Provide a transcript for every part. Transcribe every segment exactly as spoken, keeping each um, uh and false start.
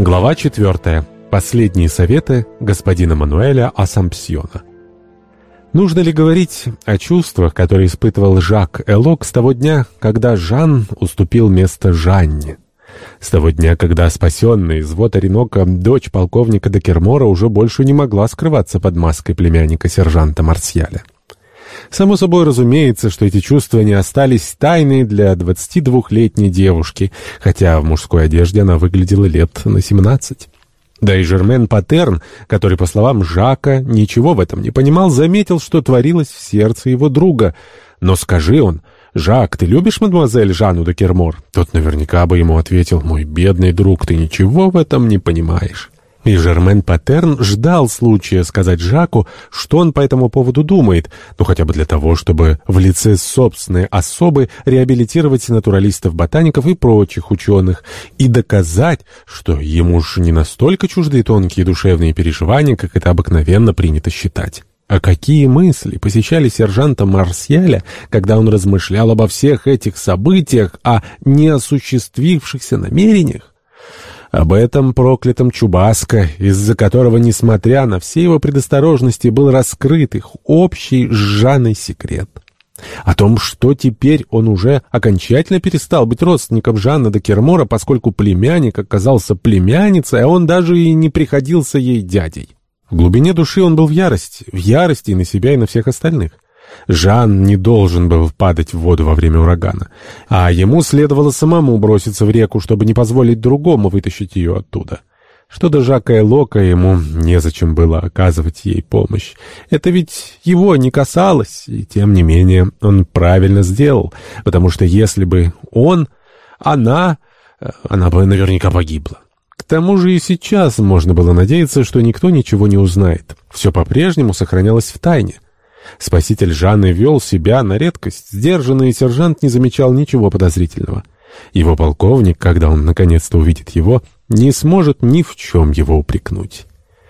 Глава четвертая. Последние советы господина Мануэля Ассампсьона. Нужно ли говорить о чувствах, которые испытывал Жак Элок с того дня, когда Жан уступил место Жанне? С того дня, когда спасенная из вод Оренока дочь полковника де Кермора уже больше не могла скрываться под маской племянника сержанта Марсьяля. Само собой разумеется, что эти чувства не остались тайной для двадцатидвухлетней девушки, хотя в мужской одежде она выглядела лет на семнадцать. Да и Жермен Патерн, который, по словам Жака, ничего в этом не понимал, заметил, что творилось в сердце его друга. Но скажи он: «Жак, ты любишь мадемуазель Жанну де Кермор?» Тот наверняка бы ему ответил: «Мой бедный друг, ты ничего в этом не понимаешь». И Жермен Патерн ждал случая сказать Жаку, что он по этому поводу думает, ну хотя бы для того, чтобы в лице собственной особы реабилитировать натуралистов-ботаников и прочих ученых и доказать, что ему же не настолько чужды тонкие душевные переживания, как это обыкновенно принято считать. А какие мысли посещали сержанта Марсьяля, когда он размышлял обо всех этих событиях, о неосуществившихся намерениях? Об этом проклятом Чубаско, из-за которого, несмотря на все его предосторожности, был раскрыт их общий с Жанной секрет. О том, что теперь он уже окончательно перестал быть родственником Жанны де Кермора, поскольку племянник оказался племянницей, а он даже и не приходился ей дядей. В глубине души он был в ярости, в ярости и на себя, и на всех остальных. Жан не должен был падать в воду во время урагана, а ему следовало самому броситься в реку, чтобы не позволить другому вытащить ее оттуда. Что до Жака Элока, ему незачем было оказывать ей помощь. Это ведь его не касалось, и тем не менее он правильно сделал, потому что если бы он, она, она бы наверняка погибла. К тому же и сейчас можно было надеяться, что никто ничего не узнает. Все по-прежнему сохранялось в тайне. Спаситель Жанны вел себя на редкость сдержанно, и сержант не замечал ничего подозрительного. Его полковник, когда он наконец-то увидит его, не сможет ни в чем его упрекнуть.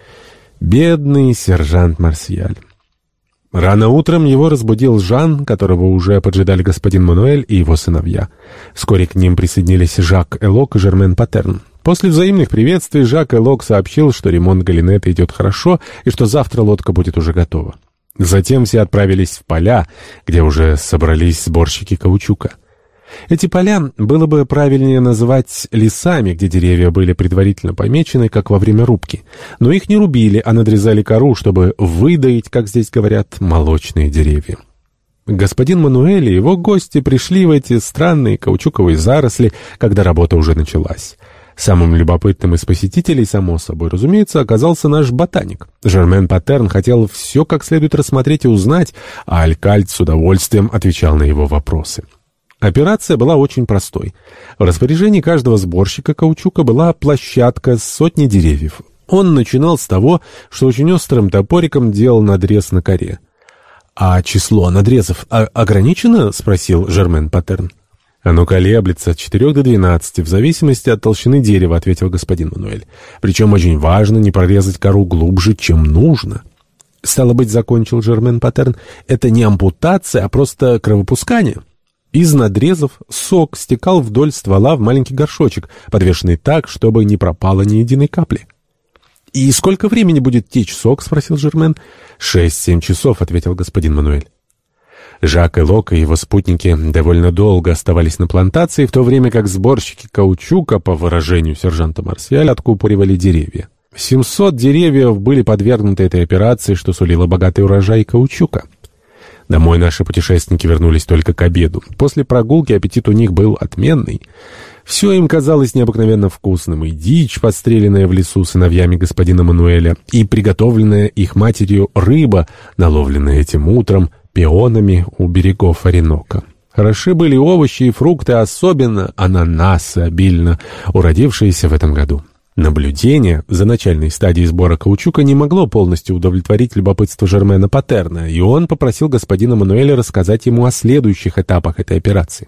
Бедный сержант Марсьяль. Рано утром его разбудил Жан, которого уже поджидали господин Мануэль и его сыновья. Вскоре к ним присоединились Жак Элок и Жермен Патерн. После взаимных приветствий Жак Элок сообщил, что ремонт галинета идет хорошо и что завтра лодка будет уже готова. Затем все отправились в поля, где уже собрались сборщики каучука. Эти поля было бы правильнее называть лесами, где деревья были предварительно помечены, как во время рубки. Но их не рубили, а надрезали кору, чтобы выдаить, как здесь говорят, молочные деревья. Господин Мануэль и его гости пришли в эти странные каучуковые заросли, когда работа уже началась. Самым любопытным из посетителей, само собой разумеется, оказался наш ботаник. Жермен Патерн хотел все как следует рассмотреть и узнать, а Алькальд с удовольствием отвечал на его вопросы. Операция была очень простой. В распоряжении каждого сборщика каучука была площадка с сотней деревьев. Он начинал с того, что очень острым топориком делал надрез на коре. «А число надрезов ограничено?» — спросил Жермен Патерн. «Оно колеблется от четырех до двенадцати, в зависимости от толщины дерева», — ответил господин Мануэль. «Причем очень важно не прорезать кору глубже, чем нужно». «Стало быть, — закончил Жермен Патерн, — это не ампутация, а просто кровопускание». Из надрезов сок стекал вдоль ствола в маленький горшочек, подвешенный так, чтобы не пропало ни единой капли. «И сколько времени будет течь сок?» — спросил Жермен. «Шесть-семь часов», — ответил господин Мануэль. Жак Элок и его спутники довольно долго оставались на плантации, в то время как сборщики каучука, по выражению сержанта Марсьяля, откупоривали деревья. семьсот деревьев были подвергнуты этой операции, что сулило богатый урожай каучука. Домой наши путешественники вернулись только к обеду. После прогулки аппетит у них был отменный. Все им казалось необыкновенно вкусным, и дичь, подстреленная в лесу сыновьями господина Мануэля, и приготовленная их матерью рыба, наловленная этим утром пионами у берегов Оренока. Хороши были овощи и фрукты, особенно ананасы, обильно уродившиеся в этом году. Наблюдение за начальной стадией сбора каучука не могло полностью удовлетворить любопытство Жермена Патерна, и он попросил господина Мануэля рассказать ему о следующих этапах этой операции.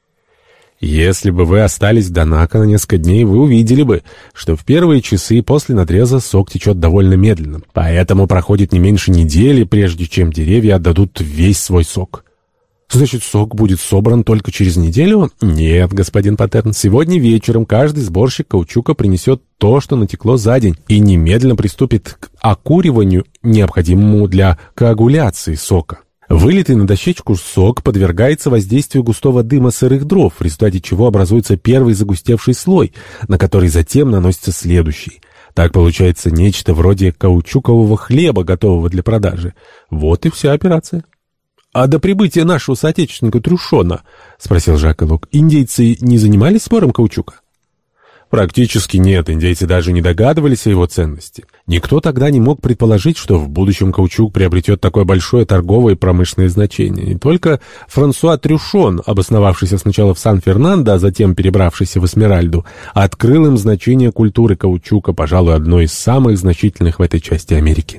«Если бы вы остались в Донако на несколько дней, вы увидели бы, что в первые часы после надреза сок течет довольно медленно, поэтому проходит не меньше недели, прежде чем деревья отдадут весь свой сок». Значит, сок будет собран только через неделю? Нет, господин Паттерн, сегодня вечером каждый сборщик каучука принесет то, что натекло за день, и немедленно приступит к окуриванию, необходимому для коагуляции сока. Вылитый на дощечку сок подвергается воздействию густого дыма сырых дров, в результате чего образуется первый загустевший слой, на который затем наносится следующий. Так получается нечто вроде каучукового хлеба, готового для продажи. Вот и вся операция. «А до прибытия нашего соотечественника Трюшона, — спросил Жак Элок, — индейцы не занимались сбором каучука?» «Практически нет, индейцы даже не догадывались о его ценности. Никто тогда не мог предположить, что в будущем каучук приобретет такое большое торговое и промышленное значение. И только Франсуа Трюшон, обосновавшийся сначала в Сан-Фернандо, а затем перебравшийся в Эсмеральду, открыл им значение культуры каучука, пожалуй, одной из самых значительных в этой части Америки».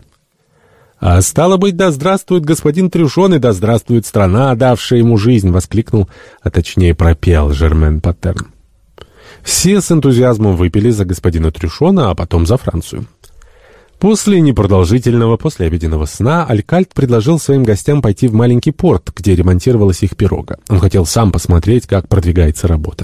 «А стало быть, да здравствует господин Трюшон, и да здравствует страна, давшая ему жизнь!» — воскликнул, а точнее пропел Жермен Паттерн. Все с энтузиазмом выпили за господина Трюшона, а потом за Францию. После непродолжительного послеобеденного сна Алькальт предложил своим гостям пойти в маленький порт, где ремонтировалась их пирога. Он хотел сам посмотреть, как продвигается работа.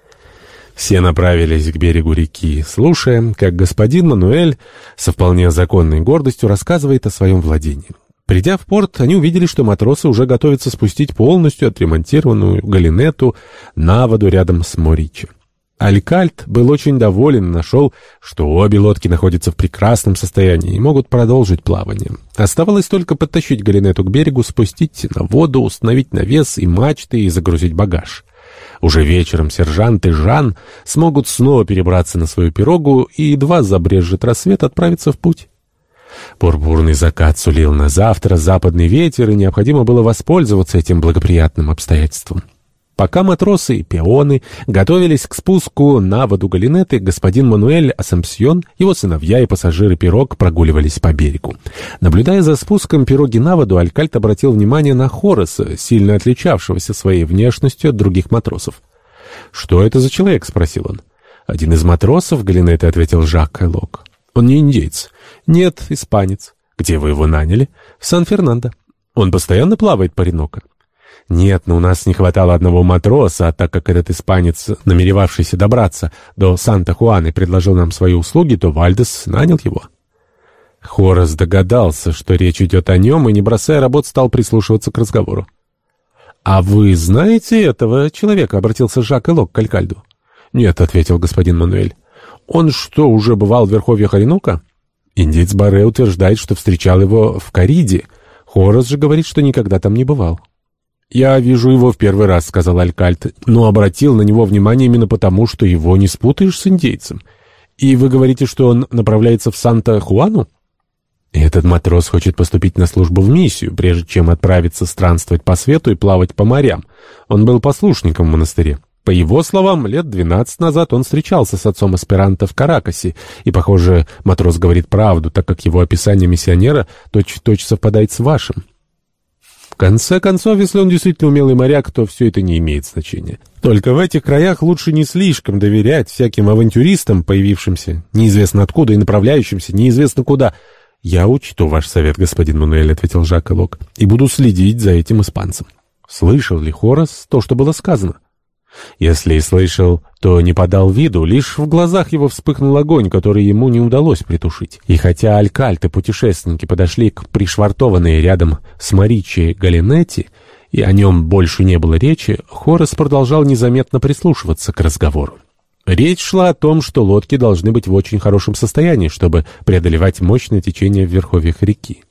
Все направились к берегу реки, слушая, как господин Мануэль со вполне законной гордостью рассказывает о своем владении. Придя в порт, они увидели, что матросы уже готовятся спустить полностью отремонтированную галинету на воду рядом с Моричи. Алькальт был очень доволен и нашел, что обе лодки находятся в прекрасном состоянии и могут продолжить плавание. Оставалось только подтащить галинету к берегу, спустить на воду, установить навес и мачты и загрузить багаж. Уже вечером сержант и Жан смогут снова перебраться на свою пирогу и едва забрезжит рассвет отправиться в путь. Пурпурный закат сулил на завтра западный ветер, и необходимо было воспользоваться этим благоприятным обстоятельством. Пока матросы и пионы готовились к спуску на воду галинеты, господин Мануэль Асампсьон, его сыновья и пассажиры пирог прогуливались по берегу. Наблюдая за спуском пироги на воду, Алькальт обратил внимание на Хорреса, сильно отличавшегося своей внешностью от других матросов. «Что это за человек?» — спросил он. «Один из матросов галинеты», — ответил Жак Элок. «Он не индейец». «Нет, испанец». «Где вы его наняли?» «В Сан-Фернандо». «Он постоянно плавает по Риноко?» «Нет, но у нас не хватало одного матроса, а так как этот испанец, намеревавшийся добраться до Санта-Хуаны, предложил нам свои услуги, то Вальдес нанял его». Хоррес догадался, что речь идет о нем, и, не бросая работ, стал прислушиваться к разговору. «А вы знаете этого человека?» — обратился Жак Элок к Алькальду. «Нет», — ответил господин Мануэль. «Он что, уже бывал в верховьях Оренока?» Индеец Барре утверждает, что встречал его в Кариде. Хоррес же говорит, что никогда там не бывал. «Я вижу его в первый раз», — сказал Алькальт, «но обратил на него внимание именно потому, что его не спутаешь с индейцем. И вы говорите, что он направляется в Санта-Хуану?» «Этот матрос хочет поступить на службу в миссию, прежде чем отправиться странствовать по свету и плавать по морям. Он был послушником в монастыре. По его словам, лет двенадцать назад он встречался с отцом аспиранта в Каракасе, и, похоже, матрос говорит правду, так как его описание миссионера точь-в-точь совпадает с вашим. В конце концов, если он действительно умелый моряк, то все это не имеет значения. Только в этих краях лучше не слишком доверять всяким авантюристам, появившимся неизвестно откуда и направляющимся неизвестно куда. «Я учту ваш совет, господин Мануэль», — ответил Жак Элок, — «и буду следить за этим испанцем». Слышал ли Хоррес то, что было сказано? Если и слышал, то не подал виду, лишь в глазах его вспыхнул огонь, который ему не удалось притушить. И хотя Алькальт и путешественники подошли к пришвартованной рядом с Моричи галинете, и о нем больше не было речи, Хоррес продолжал незаметно прислушиваться к разговору. Речь шла о том, что лодки должны быть в очень хорошем состоянии, чтобы преодолевать мощное течение в верховьях реки.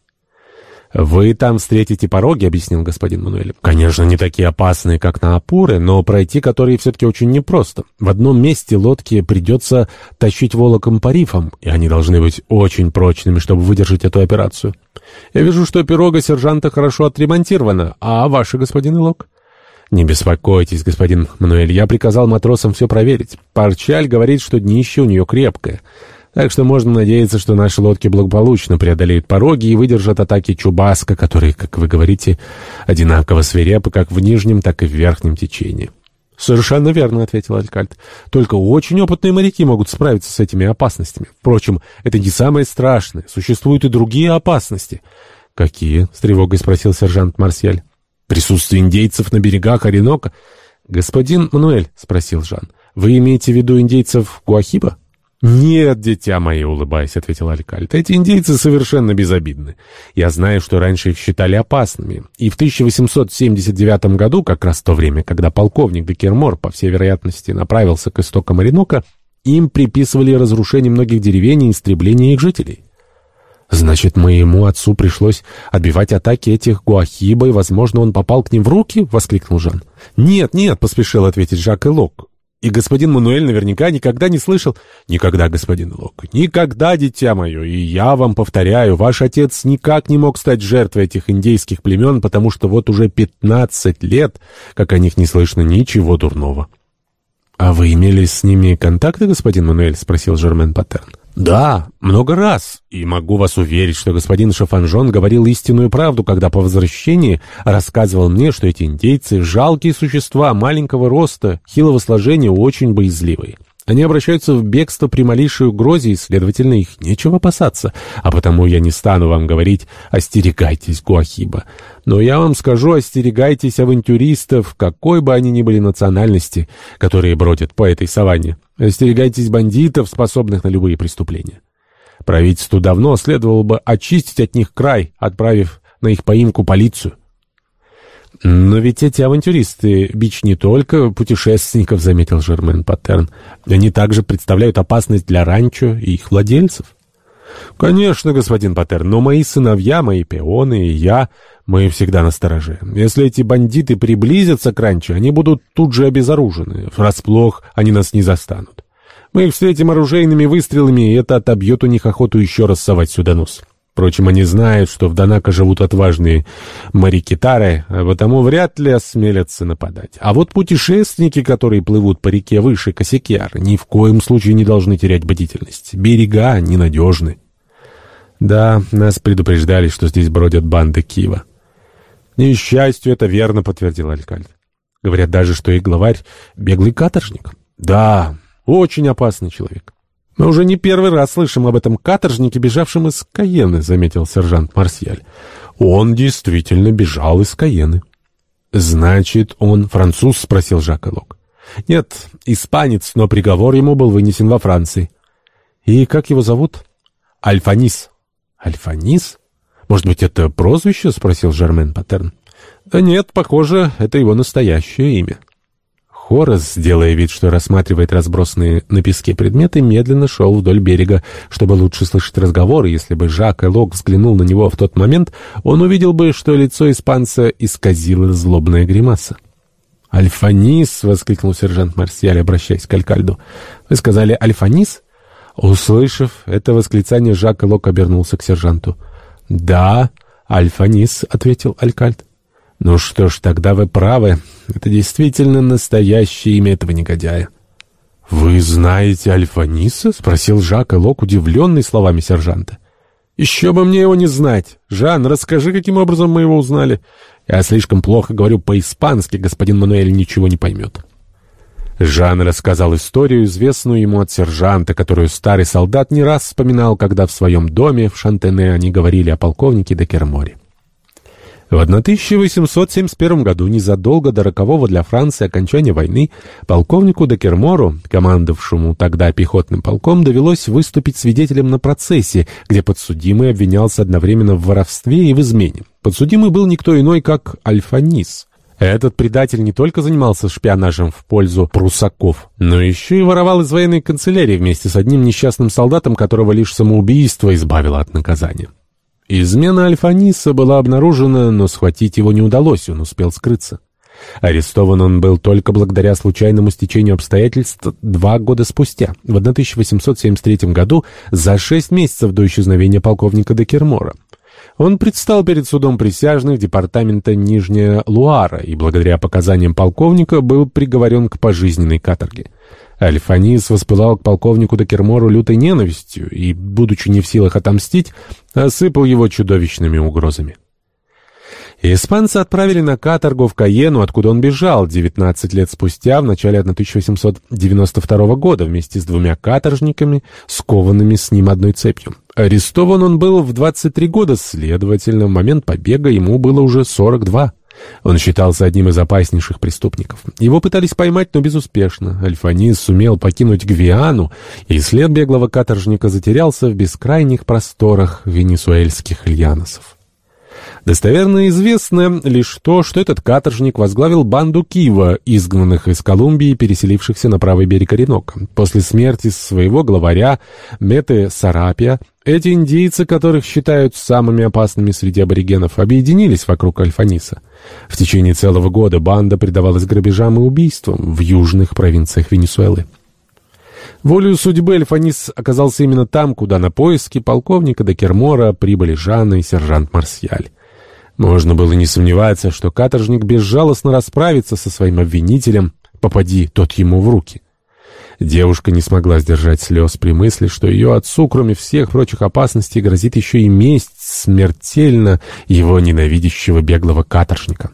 «Вы там встретите пороги», — объяснил господин Мануэль. «Конечно, не такие опасные, как на Апуре, но пройти которые все-таки очень непросто. В одном месте лодки придется тащить волоком по рифам, и они должны быть очень прочными, чтобы выдержать эту операцию. Я вижу, что пирога сержанта хорошо отремонтирована, а ваша, господин Элок?» «Не беспокойтесь, господин Мануэль, я приказал матросам все проверить. Парчаль говорит, что днище у нее крепкое. Так что можно надеяться, что наши лодки благополучно преодолеют пороги и выдержат атаки Чубаска, которые, как вы говорите, одинаково свирепы как в нижнем, так и в верхнем течении». «Совершенно верно», — ответил Алькальт. «Только очень опытные моряки могут справиться с этими опасностями. Впрочем, это не самое страшное. Существуют и другие опасности». «Какие?» — с тревогой спросил сержант Марсиаль. Присутствие индейцев на берегах Оренока? «Господин Мануэль», — спросил Жан, — «вы имеете в виду индейцев Гуахиба?» «Нет, дитя мое», — улыбаясь, ответил Алькальд, — «эти индейцы совершенно безобидны. Я знаю, что раньше их считали опасными, и в тысяча восемьсот семьдесят девятом году, как раз в то время, когда полковник де Кермор, по всей вероятности, направился к истокам Оренока, им приписывали разрушение многих деревень и истребление их жителей». «Значит, моему отцу пришлось отбивать атаки этих Гуахиба, и, возможно, он попал к ним в руки?» — воскликнул Жан. «Нет, нет», — поспешил ответить Жак Элок. «И господин Мануэль наверняка никогда не слышал...» «Никогда, господин Элок, никогда, дитя мое, и я вам повторяю, ваш отец никак не мог стать жертвой этих индейских племен, потому что вот уже пятнадцать лет, как о них не слышно ничего дурного». «А вы имели с ними контакты, господин Мануэль?» — спросил Жермен Паттерн. «Да, много раз, и могу вас уверить, что господин Шафанжон говорил истинную правду, когда по возвращении рассказывал мне, что эти индейцы — жалкие существа маленького роста, хилого сложения, очень боязливые. Они обращаются в бегство при малейшей угрозе, и, следовательно, их нечего опасаться, а потому я не стану вам говорить «остерегайтесь Гуахиба». Но я вам скажу, остерегайтесь авантюристов, какой бы они ни были национальности, которые бродят по этой саванне. Остерегайтесь бандитов, способных на любые преступления. Правительству давно следовало бы очистить от них край, отправив на их поимку полицию. «Но ведь эти авантюристы — бич не только путешественников», — заметил Жермен Паттерн. «Они также представляют опасность для ранчо и их владельцев». «Конечно, господин Паттерн, но мои сыновья, мои пионы и я, мы всегда настороже. Если эти бандиты приблизятся к ранчо, они будут тут же обезоружены. Врасплох они нас не застанут. Мы их встретим оружейными выстрелами, и это отобьет у них охоту еще раз совать сюда нос». Впрочем, они знают, что в Донако живут отважные марикитары, а потому вряд ли осмелятся нападать. А вот путешественники, которые плывут по реке выше Косякьяр, ни в коем случае не должны терять бдительность. Берега ненадежны. Да, нас предупреждали, что здесь бродят банды Кива. К несчастью, это верно, подтвердил Алькальд. Говорят даже, что их главарь — беглый каторжник. Да, очень опасный человек. «Мы уже не первый раз слышим об этом каторжнике, бежавшем из Каены», — заметил сержант Марсиаль. «Он действительно бежал из Каены». «Значит, он француз?» — спросил Жак Элок. «Нет, испанец, но приговор ему был вынесен во Франции». «И как его зовут?» «Альфанис». «Альфанис? Может быть, это прозвище?» — спросил Жермен Паттерн. «Да нет, похоже, это его настоящее имя». Хорас, делая вид, что рассматривает разбросанные на песке предметы, медленно шел вдоль берега, чтобы лучше слышать разговор, и если бы Жак Элок взглянул на него в тот момент, он увидел бы, что лицо испанца исказило злобная гримаса. «Альфанис!» — воскликнул сержант Марсиаль, обращаясь к Алькальду. «Вы сказали Альфанис?» Услышав это восклицание, Жак Элок обернулся к сержанту. «Да, Альфанис», — ответил Алькальд. «Ну что ж, тогда вы правы. Это действительно настоящее имя этого негодяя». «Вы знаете Альфаниса?» — спросил Жак Элок, удивленный словами сержанта. «Еще бы мне его не знать. Жан, расскажи, каким образом мы его узнали. Я слишком плохо говорю по-испански, господин Мануэль ничего не поймет». Жан рассказал историю, известную ему от сержанта, которую старый солдат не раз вспоминал, когда в своем доме в Шантене они говорили о полковнике де Керморе. В тысяча восемьсот семьдесят первом году, незадолго до рокового для Франции окончания войны, полковнику де Кермору, командовавшему тогда пехотным полком, довелось выступить свидетелем на процессе, где подсудимый обвинялся одновременно в воровстве и в измене. Подсудимый был никто иной, как Альфанис. Этот предатель не только занимался шпионажем в пользу прусаков, но еще и воровал из военной канцелярии вместе с одним несчастным солдатом, которого лишь самоубийство избавило от наказания. Измена Альфаниса была обнаружена, но схватить его не удалось, он успел скрыться. Арестован он был только благодаря случайному стечению обстоятельств два года спустя, в тысяча восемьсот семьдесят третьем году, за шесть месяцев до исчезновения полковника де Кермора. Он предстал перед судом присяжных департамента Нижняя Луара и благодаря показаниям полковника был приговорен к пожизненной каторге. Альфанис воспылал к полковнику де Кермору лютой ненавистью и, будучи не в силах отомстить, осыпал его чудовищными угрозами. Испанца отправили на каторгу в Каену, откуда он бежал девятнадцать лет спустя, в начале тысяча восемьсот девяносто второго года, вместе с двумя каторжниками, скованными с ним одной цепью. Арестован он был в двадцать три года, следовательно, в момент побега ему было уже сорок два. Он считался одним из опаснейших преступников. Его пытались поймать, но безуспешно. Альфонис сумел покинуть Гвиану, и след беглого каторжника затерялся в бескрайних просторах венесуэльских льяносов. Достоверно известно лишь то, что этот каторжник возглавил банду Кива, изгнанных из Колумбии и переселившихся на правый берег Оренока. После смерти своего главаря Мете Сарапия эти индейцы, которых считают самыми опасными среди аборигенов, объединились вокруг Альфониса. В течение целого года банда предавалась грабежам и убийствам в южных провинциях Венесуэлы. Волею судьбы Альфонис оказался именно там, куда на поиски полковника де Кермора прибыли Жанна и сержант Марсиаль. Можно было не сомневаться, что каторжник безжалостно расправится со своим обвинителем, попади тот ему в руки. Девушка не смогла сдержать слез при мысли, что ее отцу, кроме всех прочих опасностей, грозит еще и месть смертельно его ненавидящего беглого каторжника.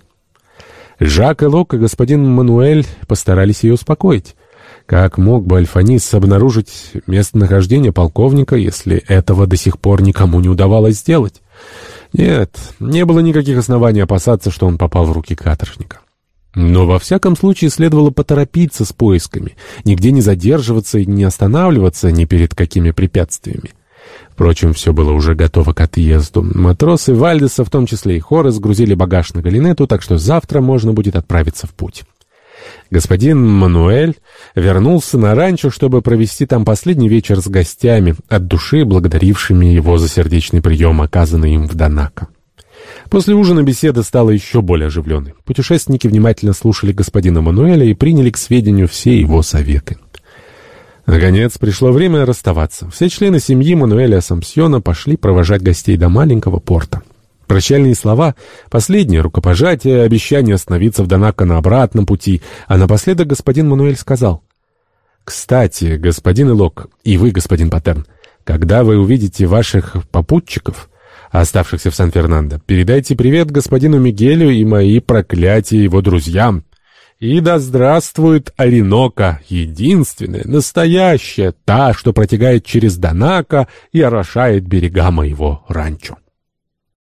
Жак Элок и господин Мануэль постарались ее успокоить. Как мог бы Альфонис обнаружить местонахождение полковника, если этого до сих пор никому не удавалось сделать? Нет, не было никаких оснований опасаться, что он попал в руки каторжника. Но во всяком случае следовало поторопиться с поисками, нигде не задерживаться и не останавливаться ни перед какими препятствиями. Впрочем, все было уже готово к отъезду. Матросы Вальдеса, в том числе и Хорес, сгрузили багаж на галинету, так что завтра можно будет отправиться в путь. Господин Мануэль вернулся на ранчо, чтобы провести там последний вечер с гостями, от души благодарившими его за сердечный прием, оказанный им в Данако. После ужина беседа стала еще более оживленной. Путешественники внимательно слушали господина Мануэля и приняли к сведению все его советы. Наконец, пришло время расставаться. Все члены семьи Мануэля Асампсьона пошли провожать гостей до маленького порта. Прощальные слова, последнее рукопожатие, обещание остановиться в Данако на обратном пути, а напоследок господин Мануэль сказал: «Кстати, господин Элок, и вы, господин Патерн, когда вы увидите ваших попутчиков, оставшихся в Сан-Фернандо, передайте привет господину Мигелю и мои проклятия его друзьям. И да здравствует Оренока, единственная, настоящая, та, что протекает через Данако и орошает берега моего ранчо».